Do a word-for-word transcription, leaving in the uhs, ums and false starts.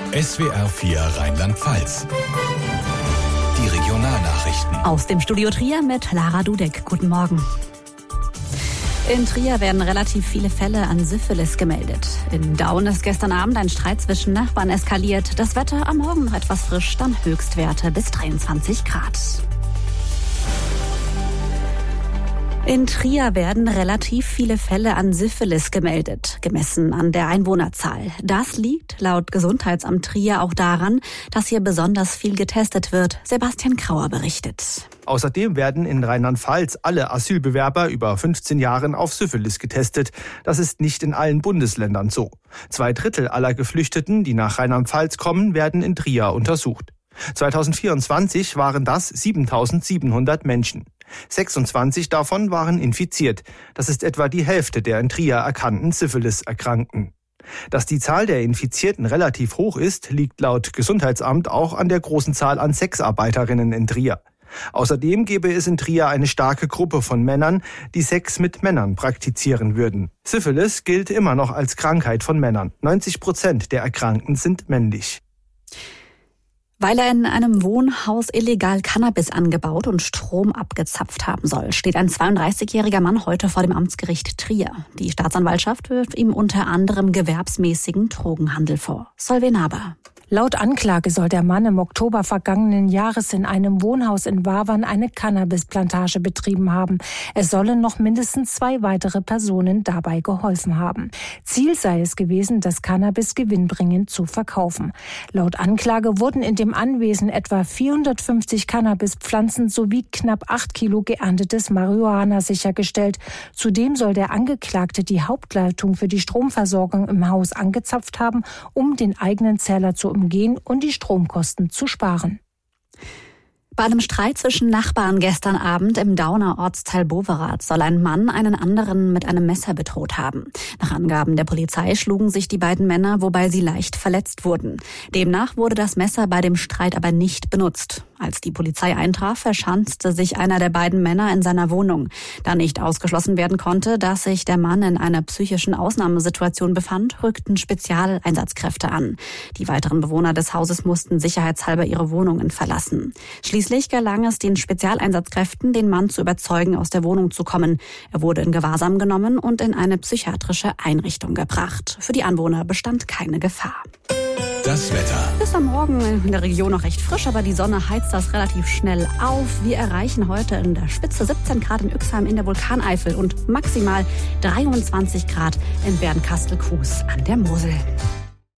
S W R vier Rheinland-Pfalz. Die Regionalnachrichten. Aus dem Studio Trier mit Lara Dudek. Guten Morgen. In Trier werden relativ viele Fälle an Syphilis gemeldet. In Daun ist gestern Abend ein Streit zwischen Nachbarn eskaliert. Das Wetter am Morgen noch etwas frisch, dann Höchstwerte bis dreiundzwanzig Grad. In Trier werden relativ viele Fälle an Syphilis gemeldet, gemessen an der Einwohnerzahl. Das liegt laut Gesundheitsamt Trier auch daran, dass hier besonders viel getestet wird. Sebastian Krauer berichtet. Außerdem werden in Rheinland-Pfalz alle Asylbewerber über fünfzehn Jahren auf Syphilis getestet. Das ist nicht in allen Bundesländern so. Zwei Drittel aller Geflüchteten, die nach Rheinland-Pfalz kommen, werden in Trier untersucht. zweitausendvierundzwanzig waren das siebentausendsiebenhundert Menschen. sechsundzwanzig davon waren infiziert. Das ist etwa die Hälfte der in Trier erkannten Syphilis-Erkrankten. Dass die Zahl der Infizierten relativ hoch ist, liegt laut Gesundheitsamt auch an der großen Zahl an Sexarbeiterinnen in Trier. Außerdem gäbe es in Trier eine starke Gruppe von Männern, die Sex mit Männern praktizieren würden. Syphilis gilt immer noch als Krankheit von Männern. neunzig Prozent der Erkrankten sind männlich. Weil er in einem Wohnhaus illegal Cannabis angebaut und Strom abgezapft haben soll, steht ein zweiunddreißigjähriger Mann heute vor dem Amtsgericht Trier. Die Staatsanwaltschaft wirft ihm unter anderem gewerbsmäßigen Drogenhandel vor. Solveig Haber. Laut Anklage soll der Mann im Oktober vergangenen Jahres in einem Wohnhaus in Wavern eine Cannabisplantage betrieben haben. Es sollen noch mindestens zwei weitere Personen dabei geholfen haben. Ziel sei es gewesen, das Cannabis gewinnbringend zu verkaufen. Laut Anklage wurden in dem Anwesen etwa vierhundertfünfzig Cannabispflanzen sowie knapp acht Kilo geerntetes Marihuana sichergestellt. Zudem soll der Angeklagte die Hauptleitung für die Stromversorgung im Haus angezapft haben, um den eigenen Zähler zu umgehen und die Stromkosten zu sparen. Bei einem Streit zwischen Nachbarn gestern Abend im Dauner Ortsteil Boverath soll ein Mann einen anderen mit einem Messer bedroht haben. Nach Angaben der Polizei schlugen sich die beiden Männer, wobei sie leicht verletzt wurden. Demnach wurde das Messer bei dem Streit aber nicht benutzt. Als die Polizei eintraf, verschanzte sich einer der beiden Männer in seiner Wohnung. Da nicht ausgeschlossen werden konnte, dass sich der Mann in einer psychischen Ausnahmesituation befand, rückten Spezialeinsatzkräfte an. Die weiteren Bewohner des Hauses mussten sicherheitshalber ihre Wohnungen verlassen. Schließlich gelang es den Spezialeinsatzkräften, den Mann zu überzeugen, aus der Wohnung zu kommen. Er wurde in Gewahrsam genommen und in eine psychiatrische Einrichtung gebracht. Für die Anwohner bestand keine Gefahr. Das Wetter. Ist am Morgen in der Region noch recht frisch, aber die Sonne heizt das relativ schnell auf. Wir erreichen heute in der Spitze siebzehn Grad in Uexheim in der Vulkaneifel und maximal dreiundzwanzig Grad in Bernkastel-Kues an der Mosel.